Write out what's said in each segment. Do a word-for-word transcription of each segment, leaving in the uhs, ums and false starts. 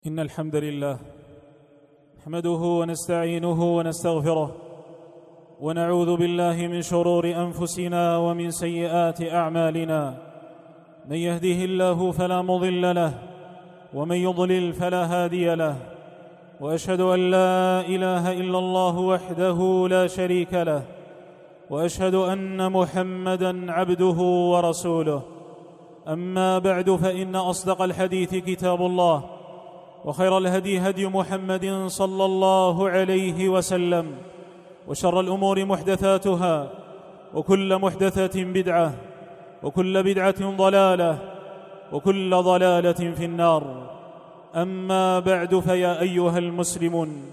إن الحمد لله نحمده ونستعينه ونستغفره ونعوذ بالله من شرور أنفسنا ومن سيئات أعمالنا. من يهده الله فلا مضل له ومن يضلل فلا هادي له، وأشهد أن لا إله إلا الله وحده لا شريك له، وأشهد أن محمدًا عبده ورسوله. أما بعد، فإن أصدق الحديث كتاب الله، وخير الهدي هدي محمد صلى الله عليه وسلم، وشر الأمور محدثاتها، وكل محدثة بدعة، وكل بدعة ضلالة، وكل ضلالة في النار. أما بعد، فيا أيها المسلمون،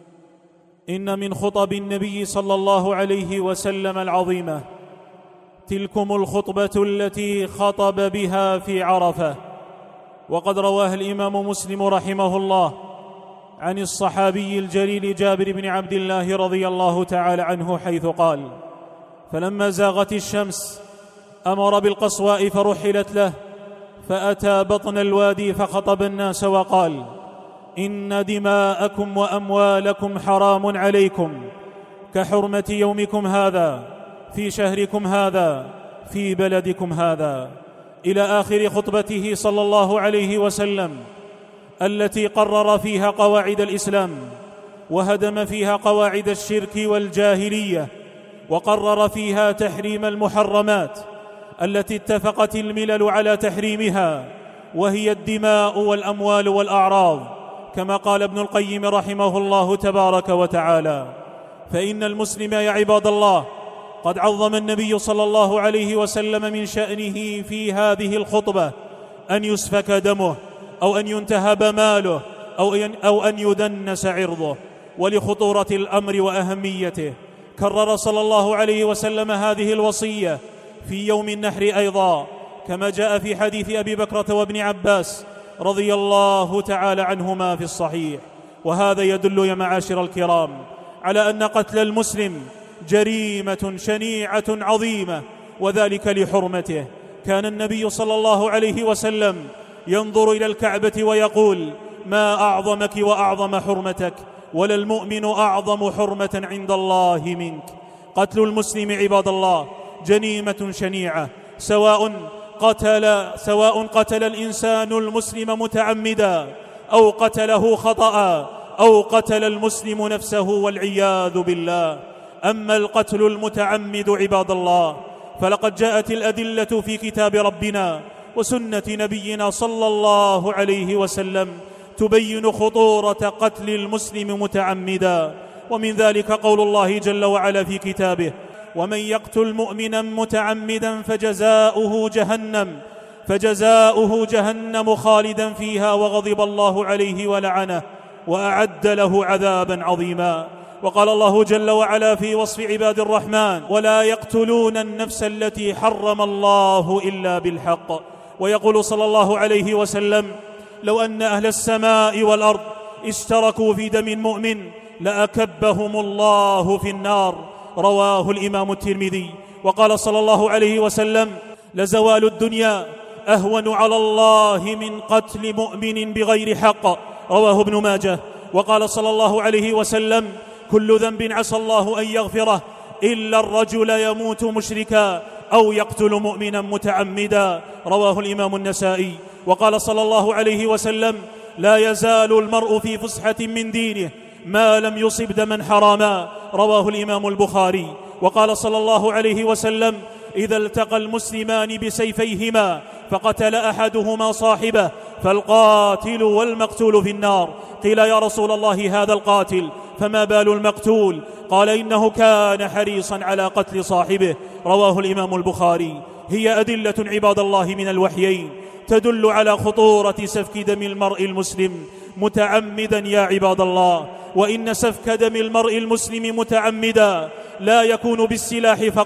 إن من خطب النبي صلى الله عليه وسلم العظيمة تلكم الخطبة التي خطب بها في عرفة، وقد رواها الإمام مسلم رحمه الله عن الصحابي الجليل جابر بن عبد الله رضي الله تعالى عنه، حيث قال: فلما زاغت الشمس أمر بالقصواء فرحلت له، فأتى بطن الوادي فخطب الناس وقال: إن دماءكم وأموالكم حرام عليكم كحرمة يومكم هذا في شهركم هذا في بلدكم هذا، إلى آخر خطبته صلى الله عليه وسلم، التي قرر فيها قواعد الإسلام، وهدم فيها قواعد الشرك والجاهلية، وقرر فيها تحريم المحرمات التي اتفقت الملل على تحريمها، وهي الدماء والأموال والأعراض، كما قال ابن القيم رحمه الله تبارك وتعالى. فإن المسلم يا عباد الله قد عظم النبي صلى الله عليه وسلم من شأنه في هذه الخطبة أن يسفك دمه، أو أن ينتهب ماله، أو أن يدنس عرضه. ولخطورة الأمر وأهميته كرر صلى الله عليه وسلم هذه الوصية في يوم النحر أيضا، كما جاء في حديث أبي بكرة وابن عباس رضي الله تعالى عنهما في الصحيح. وهذا يدل يا معاشر الكرام على أن قتل المسلم جريمة شنيعة عظيمة، وذلك لحرمته. كان النبي صلى الله عليه وسلم ينظر إلى الكعبة ويقول: ما أعظمك وأعظم حرمتك، ولا المؤمن أعظم حرمة عند الله منك. قتل المسلم عباد الله جريمة شنيعة، سواء قتل سواء قتل الإنسان المسلم متعمدا، أو قتله خطأ، أو قتل المسلم نفسه والعياذ بالله. أما القتل المتعمد عباد الله فلقد جاءت الأدلة في كتاب ربنا وسنة نبينا صلى الله عليه وسلم تبين خطورة قتل المسلم متعمدا. ومن ذلك قول الله جل وعلا في كتابه: ومن يقتل مؤمنا متعمدا فجزاؤه جهنم فجزاؤه جهنم خالدا فيها وغضب الله عليه ولعنه وأعد له عذابا عظيما. وقال الله جل وعلا في وصف عباد الرحمن: ولا يقتلون النفس التي حرم الله إلا بالحق. ويقول صلى الله عليه وسلم: لو أن أهل السماء والأرض اشتركوا في دم مؤمن لأكبهم الله في النار. رواه الإمام الترمذي. وقال صلى الله عليه وسلم: لزوال الدنيا أهون على الله من قتل مؤمن بغير حق. رواه ابن ماجه. وقال صلى الله عليه وسلم: كل ذنب عسى الله أن يغفره إلا الرجل يموت مشركا أو يقتل مؤمنا متعمدا. رواه الإمام النسائي. وقال صلى الله عليه وسلم: لا يزال المرء في فسحة من دينه ما لم يصب دما حراما. رواه الإمام البخاري. وقال صلى الله عليه وسلم: إذا التقى المسلمان بسيفيهما فقتل أحدهما صاحبه فالقاتل والمقتول في النار. قيل: يا رسول الله، هذا القاتل، فما بال المقتول؟ قال: إنه كان حريصا على قتل صاحبه. رواه الإمام البخاري. هي أدلة عباد الله من الوحيين تدل على خطورة سفك دم المرء المسلم متعمدا يا عباد الله. وإن سفك دم المرء المسلم متعمدا لا يكون بالسلاح فقط،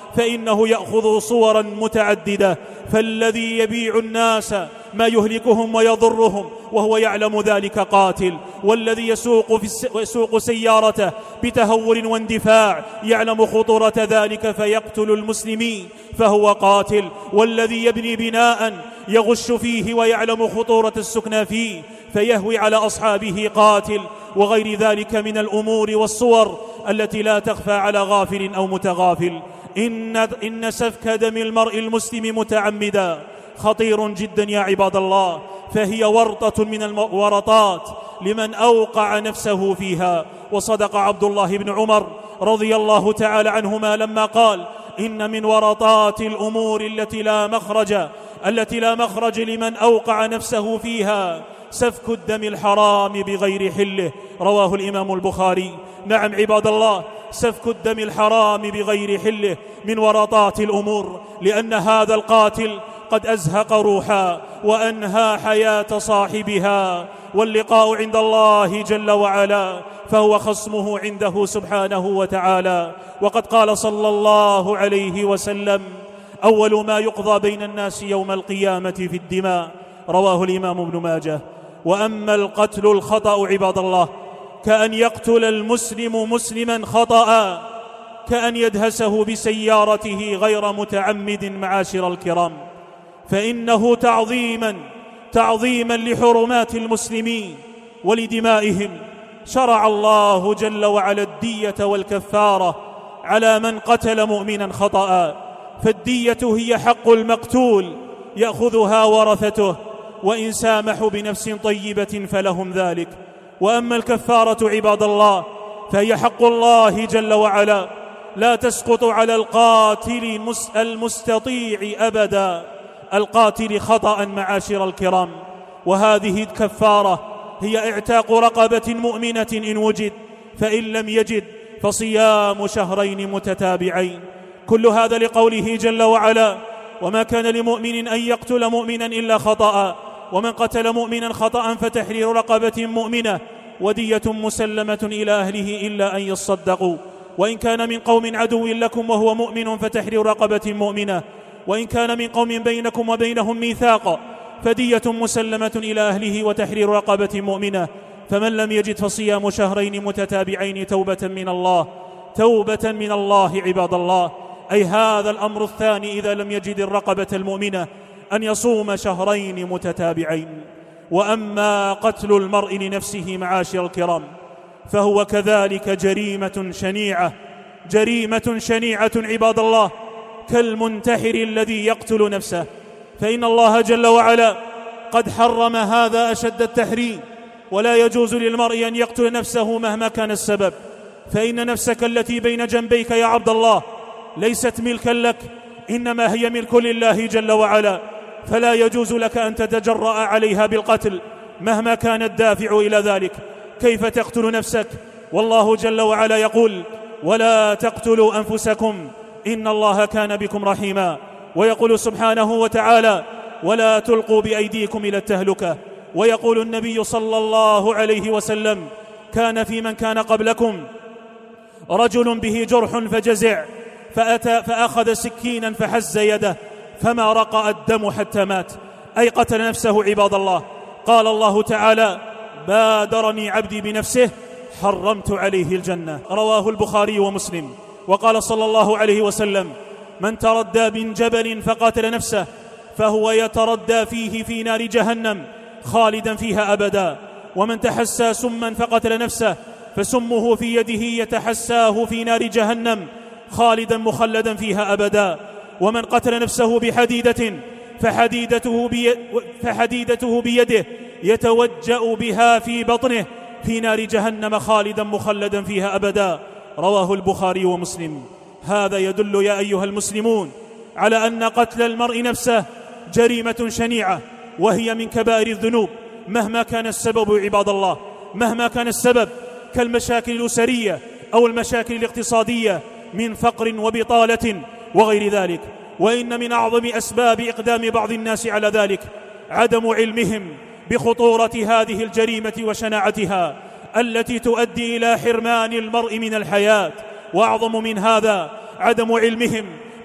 فإنه يأخذ صورا متعددة، فالذي يبيع الناس ما يهلكهم ويضرهم وهو يعلم ذلك قاتل، والذي يسوق, في الس... يسوق سيارته بتهور واندفاع يعلم خطورة ذلك فيقتل المسلمين فهو قاتل، والذي يبني بناء يغش فيه ويعلم خطورة السكنى فيه فيهوي على أصحابه قاتل، وغير ذلك من الأمور والصور التي لا تخفى على غافل أو متغافل. إن, إن سفك دم المرء المسلم متعمدا خطير جدا يا عباد الله، فهي ورطة من الورطات لمن أوقع نفسه فيها. وصدق عبد الله بن عمر رضي الله تعالى عنهما لما قال: إن من ورطات الأمور التي لا مخرج التي لا مخرج لمن أوقع نفسه فيها سفك الدم الحرام بغير حله، رواه الإمام البخاري. نعم عباد الله، سفك الدم الحرام بغير حله من ورطات الأمور، لأن هذا القاتل قد أزهق روحا وأنهى حياة صاحبها، واللقاء عند الله جل وعلا فهو خصمه عنده سبحانه وتعالى. وقد قال صلى الله عليه وسلم: أول ما يقضى بين الناس يوم القيامة في الدماء، رواه الإمام ابن ماجه. وأما القتل الخطأ عباد الله كأن يقتل المسلم مسلما خطأ، كأن يدهسه بسيارته غير متعمد معاشر الكرام، فإنه تعظيما تعظيما لحرمات المسلمين ولدمائهم شرع الله جل وعلا الدية والكفارة على من قتل مؤمنا خطأ، فالدية هي حق المقتول يأخذها ورثته، وإن سامحوا بنفس طيبة فلهم ذلك. وأما الكفارة عباد الله فهي حق الله جل وعلا، لا تسقط على القاتل المستطيع أبدا، القاتل خطأ معاشر الكرام. وهذه الكفارة هي اعتاق رقبة مؤمنة إن وجد، فإن لم يجد فصيام شهرين متتابعين. كل هذا لقوله جل وعلا: وما كان لمؤمن أن يقتل مؤمنا إلا خطأ، ومن قتل مؤمنا خطأ فتحرير رقبة مؤمنة ودية مسلمة إلى أهله إلا أن يصدقوا، وإن كان من قوم عدو لكم وهو مؤمن فتحرير رقبة مؤمنة، وإن كان من قوم بينكم وبينهم ميثاق فدية مسلمة إلى أهله وتحرير رقبة مؤمنة، فمن لم يجد فصيام شهرين متتابعين توبة من الله توبة من الله عباد الله. أي هذا الأمر الثاني إذا لم يجد الرقبة المؤمنة أن يصوم شهرين متتابعين. وأما قتل المرء لنفسه معاشر الكرام فهو كذلك جريمة شنيعة جريمة شنيعة عباد الله، كالمنتحر الذي يقتل نفسه، فإن الله جل وعلا قد حرم هذا أشد التحريم، ولا يجوز للمرء أن يقتل نفسه مهما كان السبب، فإن نفسك التي بين جنبيك يا عبد الله ليست ملكا لك، إنما هي ملك لله جل وعلا، فلا يجوز لك أن تتجرأ عليها بالقتل مهما كان الدافع إلى ذلك. كيف تقتل نفسك والله جل وعلا يقول: ولا تقتلوا أنفسكم إن الله كان بكم رحيما، ويقول سبحانه وتعالى: ولا تلقوا بأيديكم إلى التهلكة. ويقول النبي صلى الله عليه وسلم: كان في من كان قبلكم رجل به جرح فجزع فأتى فأخذ سكينا فحز يده فما رقى الدم حتى مات، أي قتل نفسه عباد الله. قال الله تعالى: بادرني عبدي بنفسه حرمت عليه الجنة، رواه البخاري ومسلم. وقال صلى الله عليه وسلم: من تردى من جبل فقاتل نفسه فهو يتردى فيه في نار جهنم خالدا فيها أبدا، ومن تحسى سما فقتل نفسه فسمه في يده يتحساه في نار جهنم خالدا مخلدا فيها أبدا، ومن قتل نفسه بحديدة فحديدته, بي فحديدته بيده يتوجأ بها في بطنه في نار جهنم خالدا مخلدا فيها أبدا، رواه البخاري ومسلم. هذا يدل يا أيها المسلمون على أن قتل المرء نفسه جريمة شنيعة، وهي من كبائر الذنوب مهما كان السبب عباد الله، مهما كان السبب، كالمشاكل الأسرية أو المشاكل الاقتصادية من فقر وبطالة وغير ذلك. وإن من أعظم أسباب إقدام بعض الناس على ذلك عدم علمهم بخطورة هذه الجريمة وشناعتها التي تؤدي إلى حرمان المرء من الحياة. وأعظم من هذا عدم علمهم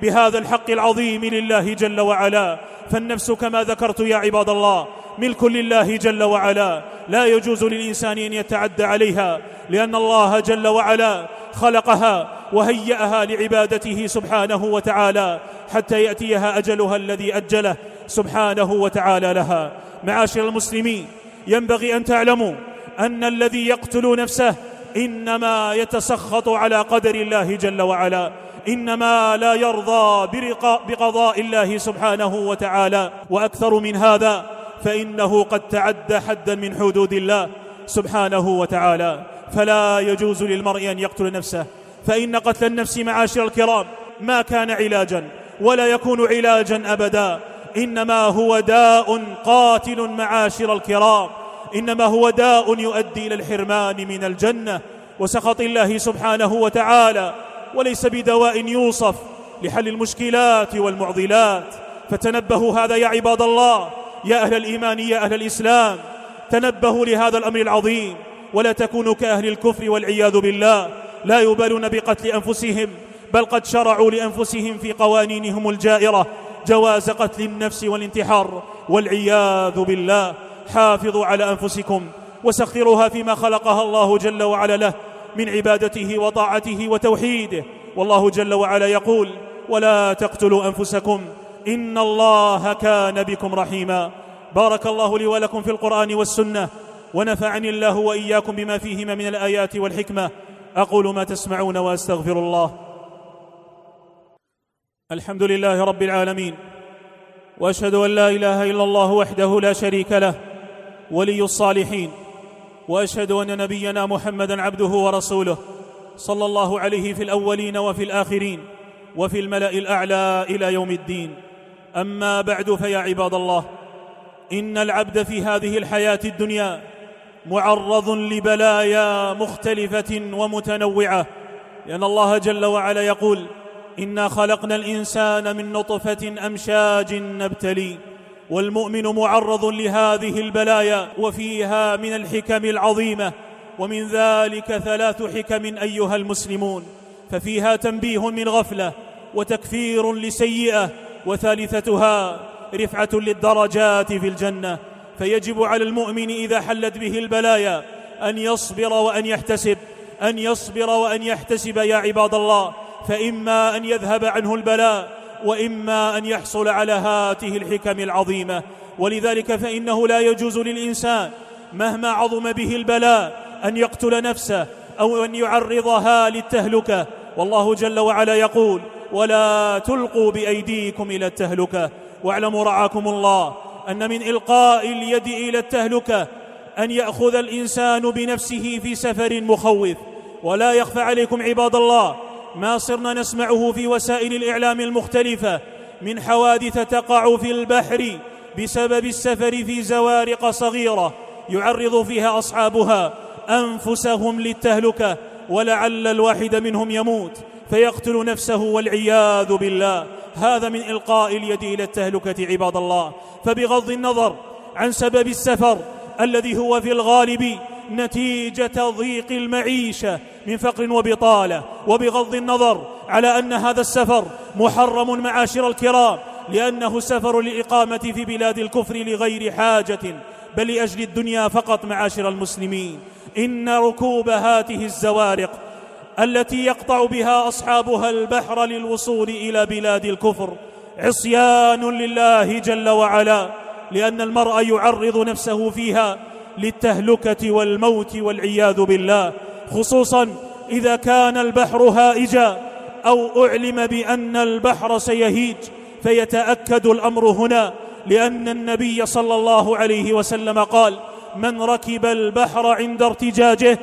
بهذا الحق العظيم لله جل وعلا. فالنفس كما ذكرت يا عباد الله ملك لله جل وعلا، لا يجوز للإنسان أن يتعدى عليها، لأن الله جل وعلا خلقها وهيأها لعبادته سبحانه وتعالى حتى يأتيها أجلها الذي أجله سبحانه وتعالى لها. معاشر المسلمين، ينبغي أن تعلموا أن الذي يقتل نفسه إنما يتسخط على قدر الله جل وعلا، إنما لا يرضى بقضاء الله سبحانه وتعالى. وأكثر من هذا فإنه قد تعدى حدا من حدود الله سبحانه وتعالى. فلا يجوز للمرء أن يقتل نفسه، فإن قتل النفس معاشر الكرام ما كان علاجا ولا يكون علاجا أبدا، إنما هو داء قاتل معاشر الكرام، إنما هو داء يؤدي إلى الحرمان من الجنة وسخط الله سبحانه وتعالى، وليس بدواء يوصف لحل المشكلات والمعضلات. فتنبهوا هذا يا عباد الله، يا أهل الإيمان، يا أهل الإسلام، تنبهوا لهذا الأمر العظيم، ولا تكونوا كأهل الكفر والعياذ بالله، لا يبالون بقتل أنفسهم، بل قد شرعوا لأنفسهم في قوانينهم الجائرة جواز قتل النفس والانتحار والعياذ بالله. حافظوا على أنفسكم وسخروها فيما خلقها الله جل وعلا له من عبادته وطاعته وتوحيده. والله جل وعلا يقول: ولا تقتلوا أنفسكم إن الله كان بكم رحيما. بارك الله لي ولكم في القرآن والسنة، ونفعني الله وإياكم بما فيهما من الآيات والحكمة. أقول ما تسمعون وأستغفر الله. الحمد لله رب العالمين، وأشهد أن لا إله إلا الله وحده لا شريك له ولي الصالحين، وأشهد أن نبينا محمدًا عبده ورسوله صلى الله عليه في الأولين وفي الآخرين وفي الملأ الأعلى إلى يوم الدين. أما بعد، فيا عباد الله، إن العبد في هذه الحياة الدنيا معرض لبلايا مختلفة ومتنوعة، لأن الله جل وعلا يقول: إنا خلقنا الإنسان من نطفة أمشاج نبتلي. والمؤمن معرض لهذه البلايا، وفيها من الحكم العظيمة، ومن ذلك ثلاث حكم أيها المسلمون، ففيها تنبيه من غفلة وتكفير لسيئة، وثالثتها رفعة للدرجات في الجنة. فيجب على المؤمن إذا حلت به البلايا أن يصبر وأن يحتسب، أن يصبر وأن يحتسب يا عباد الله، فإما أن يذهب عنه البلاء وإما أن يحصل على هاته الحكم العظيمة. ولذلك فإنه لا يجوز للإنسان مهما عظم به البلاء أن يقتل نفسه أو أن يعرضها للتهلكة. والله جل وعلا يقول: ولا تلقوا بأيديكم إلى التهلكة. واعلموا رعاكم الله أن من إلقاء اليد إلى التهلكة أن يأخذ الإنسان بنفسه في سفر مخوف. ولا يخفى عليكم عباد الله ما صرنا نسمعه في وسائل الإعلام المختلفة من حوادث تقع في البحر بسبب السفر في زوارق صغيرة يعرض فيها أصحابها أنفسهم للتهلكة، ولعل الواحد منهم يموت فيقتل نفسه والعياذ بالله. هذا من إلقاء اليد إلى التهلكة عباد الله. فبغض النظر عن سبب السفر الذي هو في الغالب نتيجة ضيق المعيشة من فقر وبطالة، وبغض النظر على أن هذا السفر محرم معاشر الكرام، لأنه سفر للإقامة في بلاد الكفر لغير حاجة بل لأجل الدنيا فقط معاشر المسلمين، إن ركوب هذه الزوارق التي يقطع بها أصحابها البحر للوصول إلى بلاد الكفر عصيان لله جل وعلا، لأن المرء يعرض نفسه فيها للتهلكة والموت والعياذ بالله، خصوصا إذا كان البحر هائجا أو أعلم بأن البحر سيهيج. فيتأكد الأمر هنا، لأن النبي صلى الله عليه وسلم قال: من ركب البحر عند ارتجاجه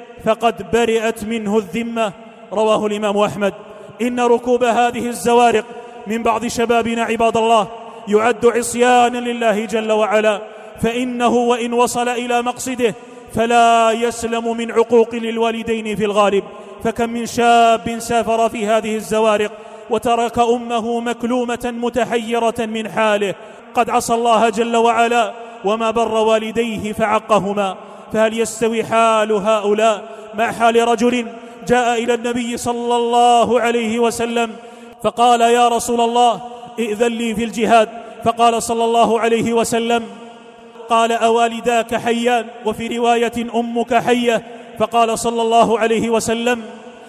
فقد برئت منه الذمة. رواه الإمام أحمد. إن ركوب هذه الزوارق من بعض شبابنا عباد الله يعد عصيانا لله جل وعلا، فإنه وإن وصل إلى مقصده فلا يسلم من عقوق للوالدين في الغالب. فكم من شاب سافر في هذه الزوارق وترك أمه مكلومة متحيرة من حاله، قد عصى الله جل وعلا وما بر والديه فعقهما. فهل يستوي حال هؤلاء مع حال رجل جاء إلى النبي صلى الله عليه وسلم فقال: يا رسول الله ائذن لي في الجهاد. فقال صلى الله عليه وسلم: قال: أوالداك حيان؟ وفي رواية: أمك حية؟ فقال صلى الله عليه وسلم: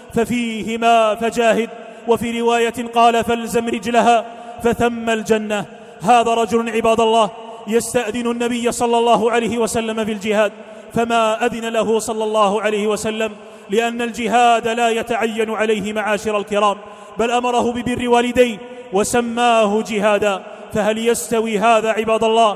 ففيهما فجاهد. وفي رواية قال: فالزم رجلها فثم الجنة. هذا رجل عباد الله يستأذن النبي صلى الله عليه وسلم في الجهاد، فما أذن له صلى الله عليه وسلم، لأن الجهاد لا يتعين عليه معاشر الكرام، بل أمره ببر والديه وسماه جهادا. فهل يستوي هذا عباد الله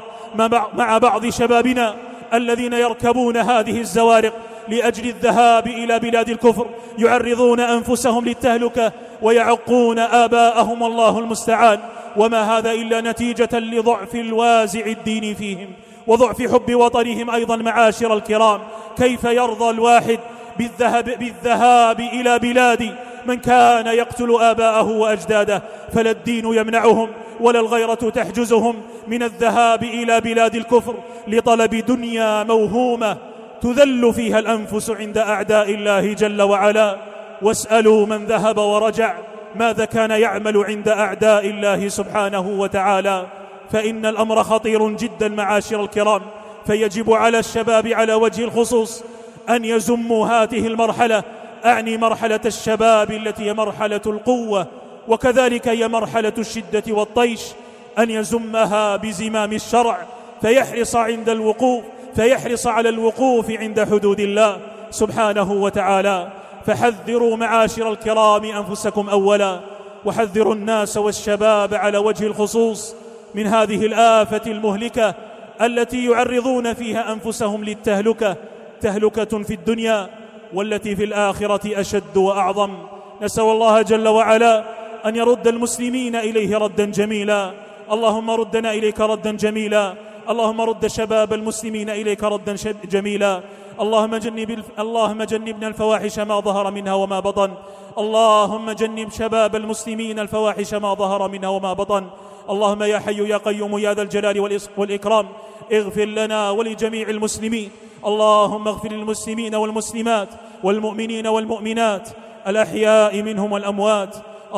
مع بعض شبابنا الذين يركبون هذه الزوارق لأجل الذهاب إلى بلاد الكفر، يعرضون أنفسهم للتهلكة ويعقون آباءهم، الله المستعان؟ وما هذا إلا نتيجة لضعف الوازع الديني فيهم وضعف حب وطنهم أيضا. معاشر الكرام، كيف يرضى الواحد بالذهاب, بالذهاب إلى بلاد من كان يقتل آباءه وأجداده؟ فلا الدين يمنعهم ولا الغيرة تحجزهم من الذهاب إلى بلاد الكفر لطلب دنيا موهومة تذل فيها الأنفس عند أعداء الله جل وعلا. واسألوا من ذهب ورجع ماذا كان يعمل عند أعداء الله سبحانه وتعالى. فإن الأمر خطير جدا معاشر الكرام، فيجب على الشباب على وجه الخصوص أن يزموا هذه المرحلة، أعني مرحلة الشباب التي هي مرحلة القوة، وكذلك هي مرحلة الشدة والطيش، أن يزمها بزمام الشرع، فيحرص عند الوقوف فيحرص على الوقوف عند حدود الله سبحانه وتعالى. فحذروا معاشر الكرام أنفسكم أولا، وحذروا الناس والشباب على وجه الخصوص من هذه الآفة المهلكة التي يعرضون فيها أنفسهم للتهلكة، تهلكة في الدنيا والتي في الآخرة أشد وأعظم. نسأل الله جل وعلا أن يرد المسلمين إليه ردا جميلا. اللهم ردنا إليك ردا جميلا، اللهم رد شباب المسلمين إليك ردا جميلا. اللهم جنب اللهم جنبنا الفواحش ما ظهر منها وما بطن. اللهم جنب شباب المسلمين الفواحش ما ظهر منها وما بطن. اللهم يا حي يا قيوم يا ذا الجلال والإكرام اغفر لنا ولجميع المسلمين. اللهم اغفر للمسلمين والمسلمات والمؤمنين والمؤمنات الأحياء منهم والأموات.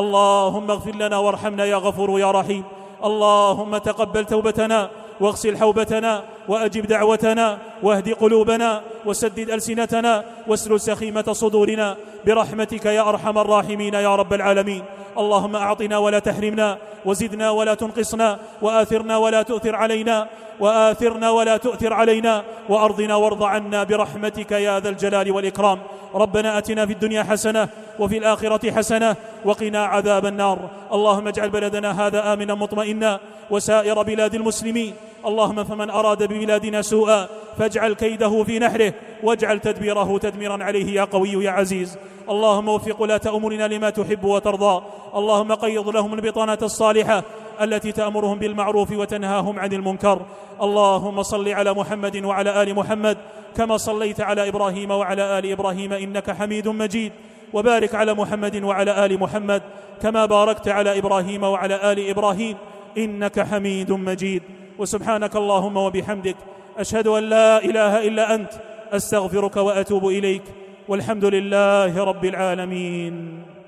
اللهم اغفر لنا وارحمنا يا غفور يا رحيم. اللهم تقبل توبتنا واغسل حوبتنا وأجب دعوتنا واهد قلوبنا وسدد ألسنتنا واسلل سخيمة صدورنا برحمتك يا أرحم الراحمين يا رب العالمين. اللهم أعطنا ولا تحرمنا، وزدنا ولا تنقصنا، وآثرنا ولا تؤثر علينا وآثرنا ولا تؤثر علينا وأرضنا وارض عنا برحمتك يا ذا الجلال والإكرام. ربنا أتنا في الدنيا حسنة وفي الآخرة حسنة وقنا عذاب النار. اللهم اجعل بلدنا هذا آمنا مطمئنا وسائر بلاد المسلمين. اللهم فمن أراد ببلادنا سوءا فاجعل كيده في نحره واجعل تدبيره تدميرا عليه يا قوي يا عزيز. اللهم وفق ولاة أمورنا لما تحب وترضى. اللهم قيض لهم البطانة الصالحة التي تأمرهم بالمعروف وتنهاهم عن المنكر. اللهم صل على محمد وعلى آل محمد كما صليت على إبراهيم وعلى آل إبراهيم إنك حميد مجيد، وبارك على محمد وعلى آل محمد كما باركت على إبراهيم وعلى آل إبراهيم إنك حميد مجيد. وسبحانك اللهم وبحمدك أشهد أن لا إله إلا أنت أستغفرك وأتوب إليك، والحمد لله رب العالمين.